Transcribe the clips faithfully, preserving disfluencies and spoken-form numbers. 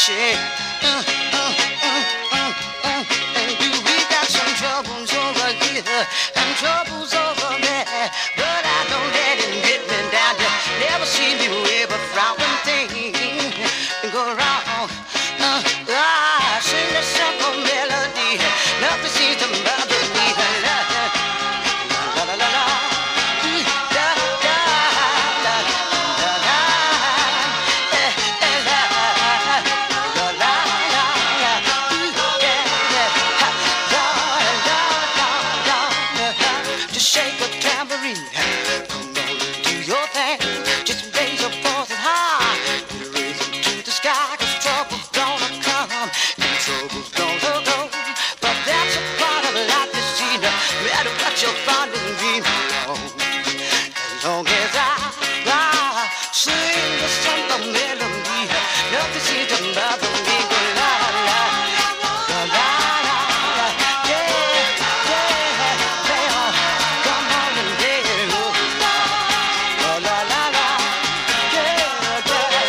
shit. Uh, uh, uh, uh, uh. And you, we got some troubles over here and troubles over there, but I don't let it get me down. You never see me ever frown when things go wrong. Uh, I sing a simple melody, nothing seems to bother me. La la la la la. Da, da, da, da, da. Eh, eh, la, la, la, la, la. Yeah, yeah. Ha, la, la, la, la, la. Just shake a tambourine. Come on and do your thing. Just raise your voices high. Raise them to the sky, 'cause trouble's gonna come and trouble's gonna go. But that's a part of life, you see. No matter what you're finding me on. As long as I, I sing the simple melody, nothing seems to bother me. La la la la la la, yeah yeah yeah. Come on and dance, la la la la, yeah yeah.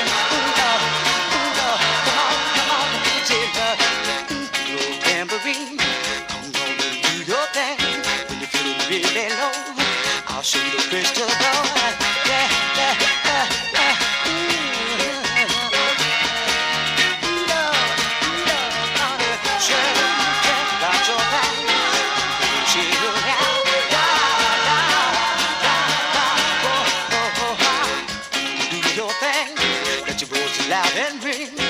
Come on, come on, take a your tambourine. Come on and do your thing. When you're feeling really low, I'll show you the place to go. Yeah, yeah, yeah, yeah. Do your thing, let your voice loud and ring.